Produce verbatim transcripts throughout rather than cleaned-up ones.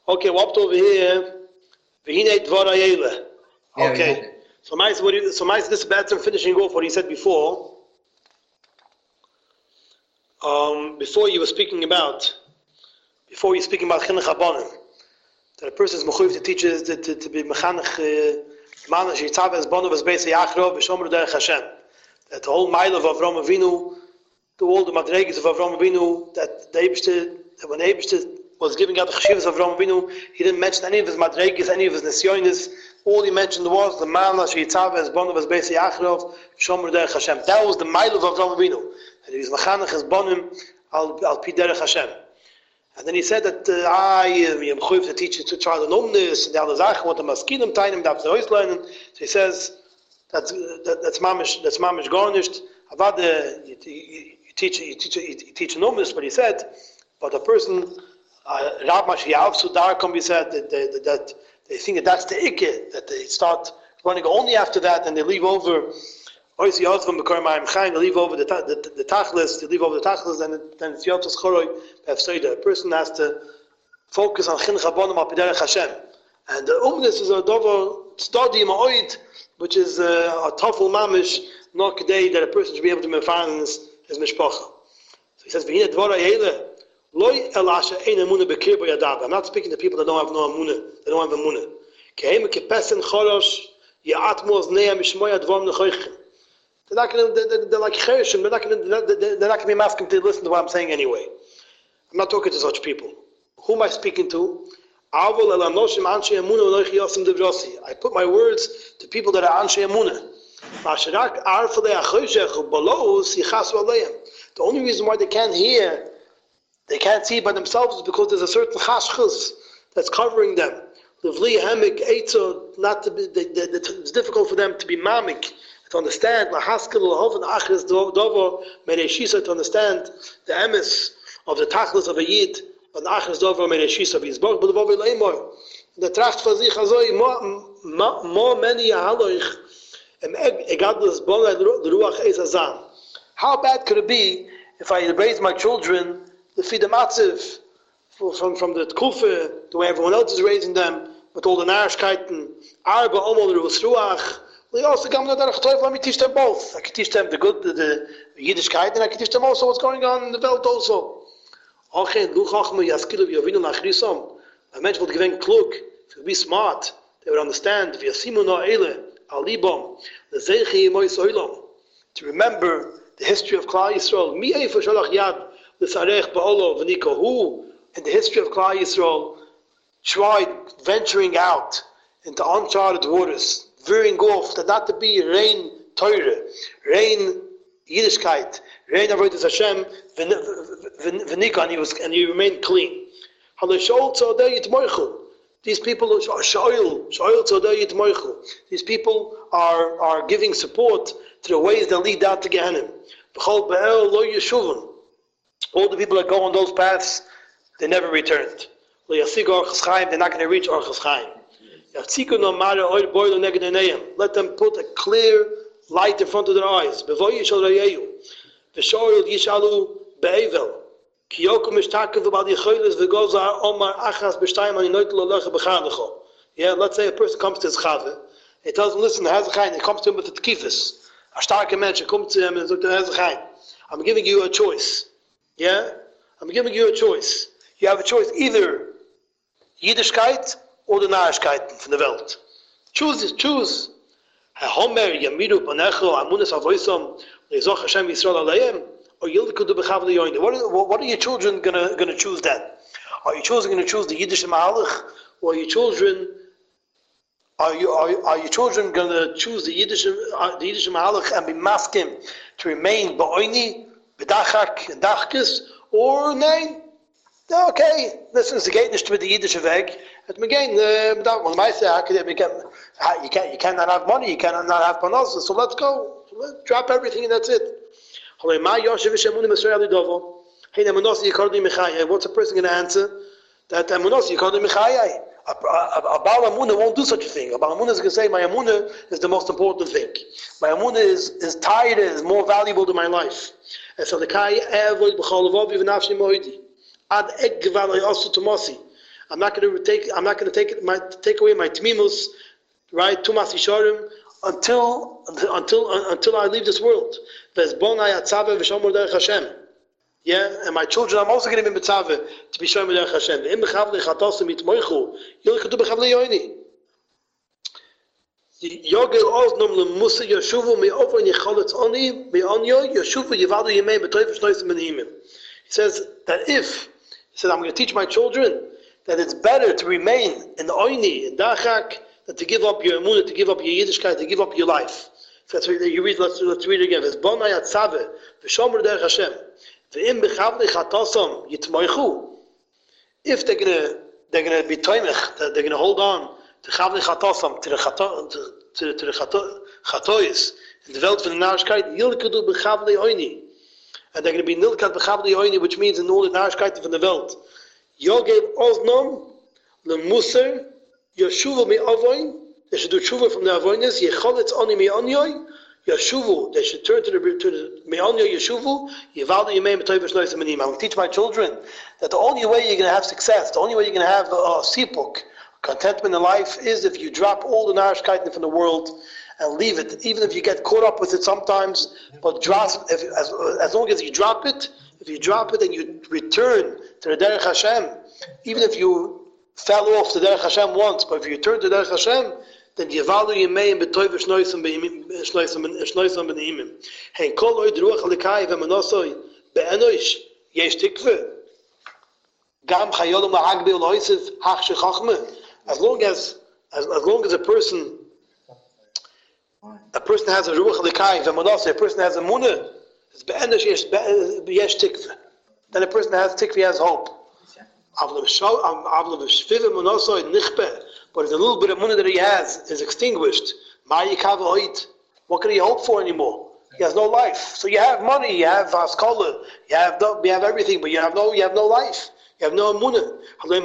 Okay, we're up to over here. V'hinei dvar hayela. Yeah, we Okay. have it. So, Mice, what he, so Mice, this is better finishing off what he said before. Um, before you were speaking about, before you were speaking about chinuch habanim, that a person is mechuyev to teach to, to, to be mechanech manash yitzav es banu v'zbeis yachrov v'shomru derech Hashem. That the whole mile of Avram Avinu, the all the madregas of Avram Avinu, that the Eibishter, that when the Eibishter was giving out the cheshivas of Avram Avinu, he didn't mention any of his madregas, any of his nisyonis. All he mentioned was the manash yitzav es banu v'zbeis yachrov v'shomru derech Hashem. That was the mile of Avram Avinu. And he was mechanech es banim al al pi derech Hashem. And then he said that uh, I am mechuyev to teach you to try the nomnis and the other zach what the maskinim tainim that's the hoist learning. So he says that's that, that's mamish that's mamish garnished. About the you, you, you teach you teach you teach nomnis, but he said, but a person Rab Mashiach Sudar can be said that they, that they think that that's the ikke, that they start running only after that and they leave over. Or is from the Kormayim Chaim, they leave over the the, the tachlis, they leave over the tachlis, and then it's Yotzos Choroi Befseida. A person has to focus on Chinuch Habanim al Piderech Hashem. And the umnis is a dover study ma'oid, which is a, a tafel mamish, not today that a person should be able to mefan his, his mishpacha. So he says, V'hinei dvara yeile, loy el asher ein emunah bekir bo yadav. I'm not speaking to people that don't have no emunah, they don't have emunah. Kehem kepesen chorosh, ya'atmu oznei mishmoy advom nechoichem. They're not going to, they're, they're like cherishim, they're not going to, they're, they're not going to be masking to listen to what I'm saying anyway. I'm not talking to such people. Who am I speaking to? I put my words to people that are Anshe Emunah. The only reason why they can't hear, they can't see by themselves is because there's a certain chashchus that's covering them. Not to be, they, they, it's difficult for them to be mamik, to understand, to understand the emes of the tachlis of a yid, and achas dover mereshis of his bog, but the bovi leimor. The tracht for sich azoi more many haloich em egadlus bona the ruach ezazan. How bad could it be if I raised my children to feed the matziv from from the kufa the way everyone else is raising them with all the narishkeiten arba omol ruach ruach. We also come to the let me teach them both. I can teach them the good, the, the Yiddishkeit, and I can teach them also what's going on in the world also. A mensch will gewinnen klug, if you be smart, they will understand, to remember the history of Klal Yisrael. Who in the history of Klal Yisrael tried venturing out into uncharted waters, veering off, that not to be rain Torah, rain Yiddishkeit, rain Avodas Hashem, v'nika, and he was, and he remained clean. These people are shoyl, shoyl tzodei yitmoichu. These people are are giving support to the ways that lead out to Gehenna. All the people that go on those paths, they never returned. They're not going to reach Orchos Chaim. Let them put a clear light in front of their eyes. Yeah, let's say a person comes to his chave, he tells him, listen, he comes to him with the tkifis. A starke mensch comes to him and says, I'm giving you a choice. Yeah? I'm giving you a choice. You have a choice, either Yiddishkeit or the Narishkeit from the Welt. Choose it, choose. Or what are your children gonna gonna choose then? Are your children gonna choose the Yiddish Mahalach, or are your children are you are, are your children gonna choose the Yiddish uh, the Yiddish Mahalach and be masking to remain ba'oini, b'dachak, and dachkis, or nein? Okay, listen, it's the gate to be the Yiddish Weg. And again, when I say you can't you cannot have money, you cannot not have panos, so let's go. Let's drop everything and that's it. What's a person going to answer? That Amunos Yikadu Michayai. A Baal Amunah won't do such a thing. A Baal Amunah is going to say, my Amunah is the most important thing. My Amunah is, is tied, is more valuable than my life. And so the Kai avoid B'chalav Aviv Nafshi Moidi. Ad Egvalai Asu Tomosi. I'm not going to take. I'm not going to take my take away my tmimus, right? Tumas Yisharim until until until I leave this world. Yeah, and my children, I'm also going to be mitzvah to be shomer derech Hashem. Im bechavli chatosim itmoichu, yilchadu bechavli yoini. Yogel oznum lemusa yoshuvu me'over nicholetz oni me'onyo yoshuvu yivadu yemei b'toiv shnoisim benihimim. He says that if, he said, I'm going to teach my children that it's better to remain in the oini, in dachak, than to give up your emunah, to give up your Yiddishkeit, to give up your life. So that's what you read. Let's let's read it again. It's bonai atzave v'shomer derech Hashem v'im b'chavli chatosim yitmoichu. If they're gonna they're gonna be toimich, they're gonna hold on to chavli chatosim, to the chato, to the to the chato, chatois in the welt van de narigheid, yilkedu b'chavli oini, and they're gonna be nilkat b'chavli oini, which means in all the narigheid van the welt. Yogev oznom lemuser yoshuvu me'avoin. They should do tshuva from the avoinus. Yecholetz oni me'onyoy yoshuvu. They should turn to the to the me'onyoy yoshuvu. Yivaldu yemei b'toiv shnoisim benim. I will teach my children that the only way you're going to have success, the only way you're going to have a, a sipuk, contentment in life, is if you drop all the narishkeit from the world and leave it. Even if you get caught up with it sometimes, but drop if, as as long as you drop it, if you drop it and you return to the derech Hashem, even if you fell off the derech Hashem once, but if you turn to the derech Hashem, then Yevalu Yemeim b'toiv shnoisim shnoisim b'neimim. Hein kol oid ruach alikai v'manosoi be'enoish yesh tikve. Gam chayolum ha'agbe u'loisiv hach shechachme. As long as, as as long as a person, a person has a ruach alikai v'manosoi, a person has a munah, it's be'enoish yesh yesh tikve. Then a person has tikve, has hope. But if the little bit of money that he has is extinguished, what can he hope for anymore? He has no life. So you have money, you have haskalah, you have you have everything, but you have no you have no life. You have no munah.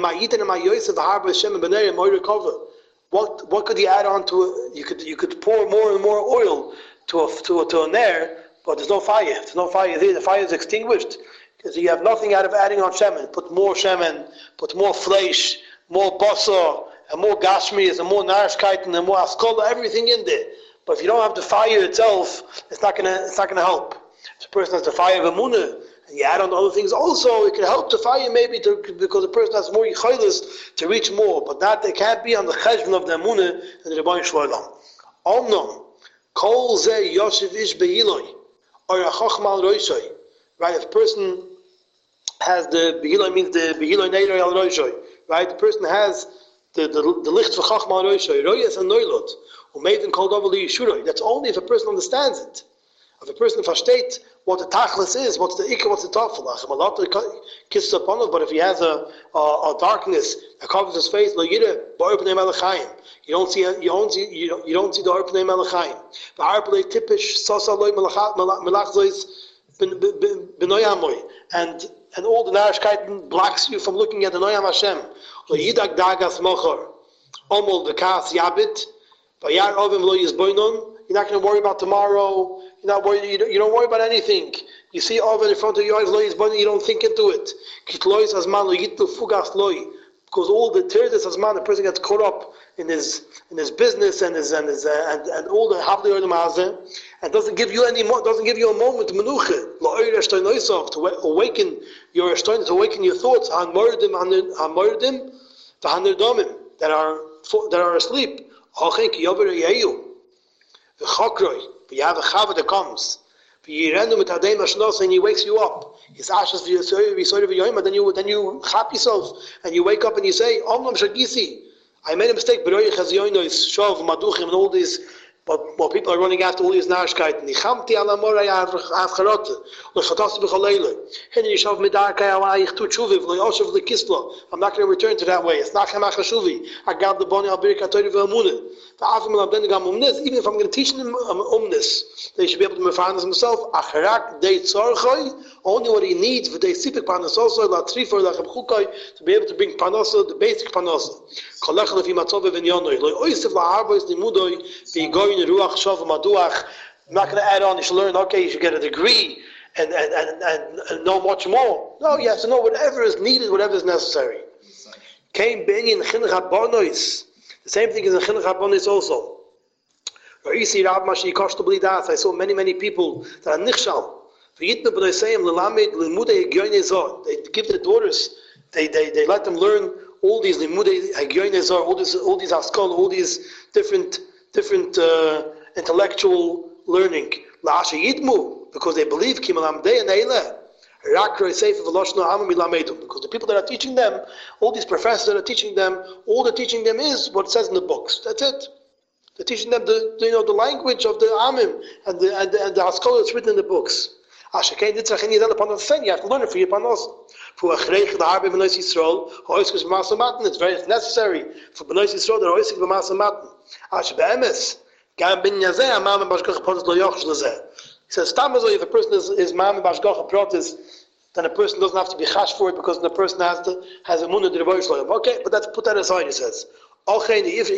What what could you add on to it? You could you could pour more and more oil to a to a, to a nair, but there's no fire. There's no fire there. The fire is extinguished. Because you have nothing out of adding on shemen. Put more shemen, put more flesh, more basar, and more gashmis, and more narishkeiten, and more askola, everything in there. But if you don't have the fire itself, it's not gonna it's not gonna help. If a person has the fire of emunah, and you add on the other things also, it can help the fire maybe to, because the person has more yichaylis to reach more. But that they can't be on the cheshbon of the emunah and the Rebbeinu Shloim. Omnom, kol ze yoshev ish be'iloi, or yachachma al roishay. Right, if a person has the Behiloi, means the Behiloi Neiroi al Roishoy, right? The person has the the, the licht for Chachma al Roishoy, Royas and Noilot, who made them called over the Yeshuroi. That's only if a person understands it. If a person versteht what the Tachlis is, what's the Ikka, what's the Tafel, a lot of kisses upon it, but if he has a, a, a darkness that covers his face, Lo Yireh, Ba'arpnei Melechayim. You don't see you don't see you don't, you don't see the Arpnei Melechayim. Ba'arpnei Tipish Sasa Loi Melachzois and and all the narishkeit blocks you from looking at the Noyam Hashem. Yidak dagas mochor, omol bekas yabit, vayar ovim lo yizboinon. You're not going to worry about tomorrow. You're not worried. You don't, you don't worry about anything. You see oven in front of your eyes, lo yizboinon. You don't think into it. Kitlois asman lo yitlu fugas loy. Because all the tears asman, the person gets caught up in his in his business and his and his uh, and, and all the havli or the mazeh, and doesn't give you any more, doesn't give you a moment to menuche, to awaken your to awaken your thoughts on mordim on mordim to hanirdomim that are that are asleep. The chokroy, you have a chava that comes. And he wakes you up. His ashes for your then you then you chap yourself and you wake up and you say, Omnam Shagisi, I made a mistake, but Shav, Maduchim, and all these, but well, people are running after all these narishkeit. Nichamti ala moray avcharote, lechatas b'chaleile. Hen yishav midarkai alayich tu tshuviv, le'oshav le'kislo. I'm not going to return to that way. It's nachem achashuvi. Agad leboni al birik hatori v'amunah. Even if I'm going to teach them umnis, they should be able to define this themselves. Only what he needs for the sipik panasoso, la trifor, la chemchukai, to be able to bring panoso, the basic panoso. I'm not going to add on. You should learn. Okay, you should get a degree and and, and, and, and know much more. No, you have to know whatever is needed, whatever is necessary. Came Benyan Chinuch HaBonos. The same thing is in Chinuch HaBonos also. I saw many, many people that are nichshal. They give the daughters, they, they, they let them learn all these limudei hagyones, all these all these askol, all these different different uh, intellectual learning. Because they believe because the people that are teaching them, all these professors that are teaching them, all they're teaching them is what it says in the books. That's it. They're teaching them the, the you know the language of the Amim and the and the, and the Haskalah that's written in the books. You have to learn it for your panos. For it's very it's necessary for Bnei Yisrael that oisik b'masa matan. Asher be'emes gam bin yazeh amam b'ashgacha protis lo yochsh lezeh. He says, "Stamazoi, if a person is is mam b'ashgacha protis, then a person doesn't have to be chash for it because the person has the has a munah d'Rabbi Shloim." Okay, but let's put that aside. He says. Not everyone is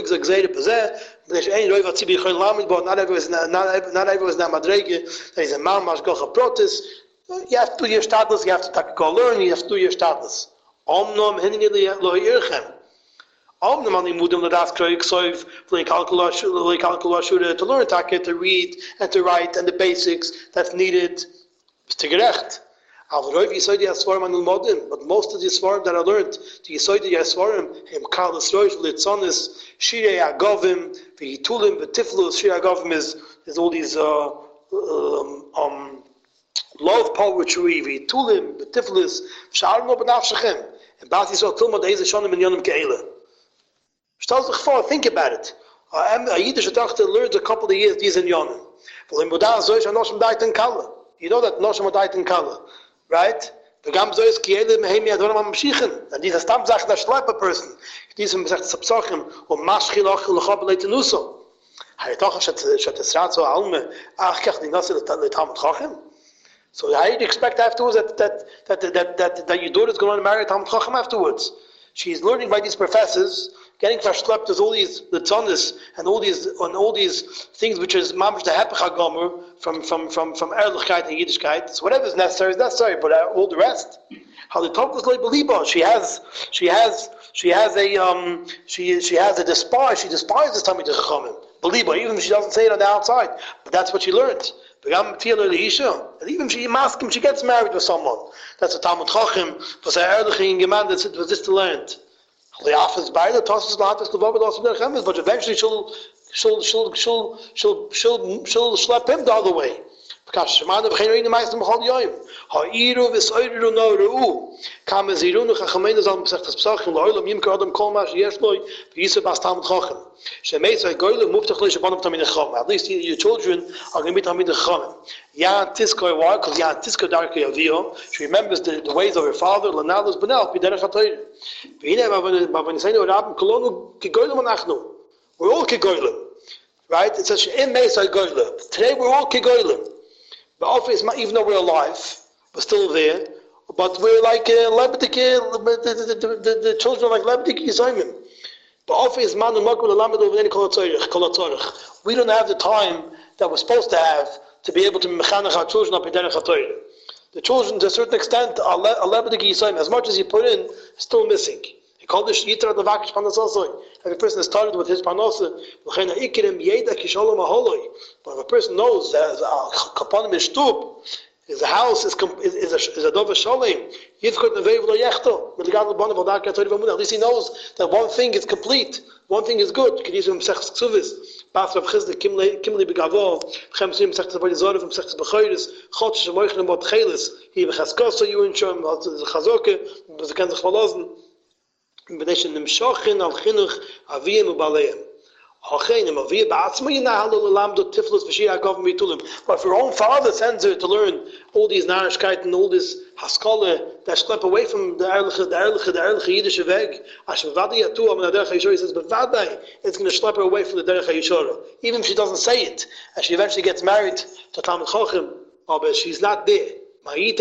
not everyone is not madrege. There is a man mashgocha protis. You have to do your status. You have to take a learn. You have to do your status. Omnom henili lo irchem. Omnom ani mudim ladas kroik soiv lekalkulashure to learn take to read and to write and the basics that's needed to gerecht. But most of the Yisvarim that I learned, the Yisoidi Yisvarim, Him Kalas Rosh, Litzonis, Shirei Agovim, V'Hitulim, V'Tiflus, Shirei Agovim is, is all these uh, um, um, love poetry, V'Hitulim, V'Tiflus, V'Sharno B'Nafshechem, and Bas Yisrael Tilma Deiz Shonim and Yonim Ke'ele. Shtaz L'chfor, think about it. A Yiddish Atachte learns a couple of years, these in Yonim. You know that Noshim Adait in Kala. Right? The Gam Zois Kiele Mehemi Adoram Mamshichen. And these are Stam Sachen that schleip a person. These are Mesach Sapsachim or Mashchil Ochel Lechab Leitenuso. Hayatoch Shat Shat Esratzo Alme Ach Kach Dinase Letamot Chachim. So how do you expect afterwards that that that that that, that your daughter is going to marry Talmud Chacham afterwards? She's learning by these professors, getting verschlept as all these the tzonis and all these on all these things which is mamish the hepech hagomer from from from from Erlichkeit and Yiddishkeit. So whatever is necessary is necessary, but uh, all the rest. How the talk is like belieba. She has she has she has a um she she has a despise. She despises Talmid Chachamim. Belieba, even if she doesn't say it on the outside, but that's what she learned. And even if she maskim, she gets married with someone. That's a Talmud Chacham. Was a Erliching Gemand. That's it. Was this to learn? But eventually she'll she'll she'll she'll she'll she'll she'll schlep him the other way. Because Shemana b'chein reina ma'asem b'chol yoyim. Ha'iru v'soyru no'ru'u. Kam ezirunu chachamenu zal b'sechtas p'sachim lo'olam yimker adam kol ma sheyesh loy v'yisur b'as Talmud Chacham. Shemeisai goylu muftach lo shebanam tamid chacham. At least your children are going to be tamid chacham. Yan tiskoi why? Because Yan tiskoi darkei avio. She remembers the, the ways of her father. L'nalus b'nel b'derech ha'toyr. V'hinei b'avanisaynu rabim kolonu kigoylum anachnu. We're all kigoylum. Right? It says in Meisai goylu. Today we're all kigoylum. The office, even though we're alive, we're still there, but we're like uh, Lebedik, the, the, the, the, the children are like Lebedik Yisayimim. The office, man and Makul Lamed over any Kolatzorich. We don't have the time that we're supposed to have to be able to mechanech our children up in Derech HaTorah. The children, to a certain extent, are Lebedik Yisayim. As much as you put in, still missing. He called this Yitra the Vakish Panososoi. Every person has started with his Panosa. But if a person knows that Kapanim is Shtub, his house is, is, is a, is a Dova Sholem, at least he knows that one thing is complete, one thing is good. Bas Rav Chizda Kimli Begavo, Chem Sim Sechtes Avodah from Sechtes Bechoros, Chodesh Shemoichen Bot Chelis, He Bechaskoso Yuinshom, Chazoke, Bezaken Zich Verlassen. B'nei nimshochin al chinuch aviyim ubaleim. Hachenim aviyim ba'atzmo yinahalu l'lamdo tiflus v'shir ha'gov v'itulim. But if her own father sends her to learn all these narishkeit and all this haskalah that schlep away from the erliche, the erliche, the erliche Yiddish weg, Hashem v'vadai yatu am derech ha'yishora, he says, but v'vadai, it's going to schlep her away from the derech ha'yishora. Even if she doesn't say it, and she eventually gets married to Talmud Chacham, oh, but she's not there. Right?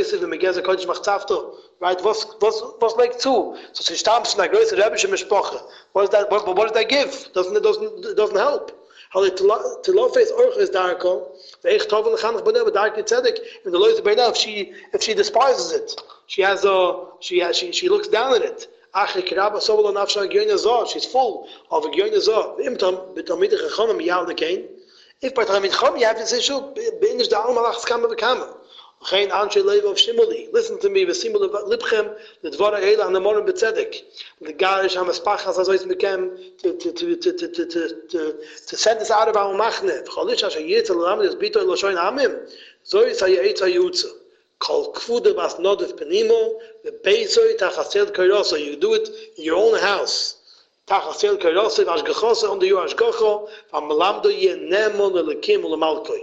What's what's what's like two? So she stamps like größere rebische Mishpacha. What does that? What, what does that give? Doesn't it doesn't it doesn't help? How the telofes orch is darko. The echt tovel ganach benebe darke tzedek. And the loyze beinah, if she if she despises it, she has a she has, she she looks down at it. Achri kiraba sobolo nafsha gyoina zah. She's full of a gyoina zah. Imtam b'talmid chachamim yal nekain. If by talmid chacham you have this issue, beinish da alma lachs kama v'kama. Chayin anshe leiv of shimuli. Listen to me. V'simul libchem l'dvara eila an amorim b'tzedek. The garish hamaspachas azois mekem to to to to to to to to send us out of our machne. V'cholish asher yitzel l'amid bito l'shoyin amim. Zois hayetz hayutza. Kol kfude bas nodif penimo. The beisoy tachasel kairosa. You do it in your own house. Tachasel kairosa v'ashgachosa under your ashgacho. V'amalamdo yenemon l'lekim u'lemalkoi.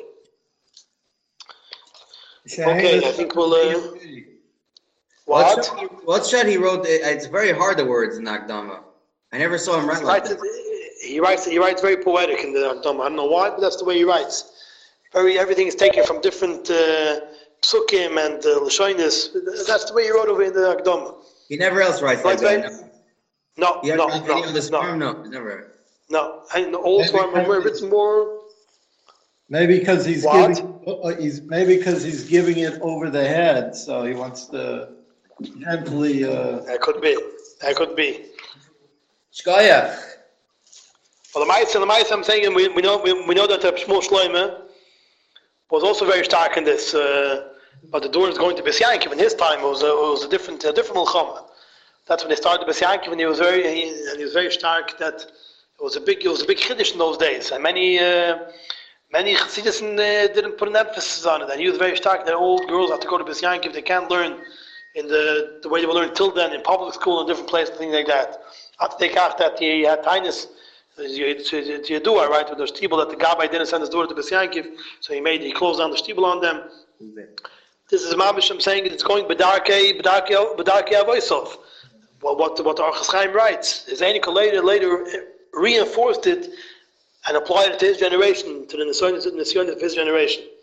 Okay, I think we'll. Uh, what? What shot he wrote? It's very hard, the words in the Akdama. I never saw him write like that. He writes. He writes very poetic in the Akdama. I don't know why, but that's the way he writes. Very everything is taken from different uh, psukim and uh, lashonis. That's the way he wrote over in the Akdama. He never else writes like that. No, no, no, no, no, no, no, never. No, and all Swarm were written more. Maybe because he's what? giving, he's maybe because he's giving it over the head, so he wants to gently. Uh... That could be. That could be. Shkoyach. Well, the Ma'aseh, the Ma'aseh, I'm saying, we, we know we, we know that uh, Shmuel Shloimeh was also very stark in this. Uh, but the door is going to Besyankiv in his time. It was a, it was a different a different milchama. That's when they started Besyankiv, and he was very he, and he was very stark. That it was a big it was a big chiddush in those days, and many. Uh, Many Chassidus uh, didn't put an emphasis on it, and he was very stark that all girls have to go to Bes Yankiv. They can't learn in the the way they were learned till then in public school in different places, things like that. Have to take out that he had tinus, to you do it right with the shtibel that the Gabbai didn't send his daughter to Bes Yankiv, so he made he closed down the shtibel on them. This is Mamish. I'm saying it's going bedarkei bedarkei bedarkei avoisov. Well, what what the Orchos Chaim writes, his Einik later later reinforced it and applied it to his generation, to the Nisyonis of his generation.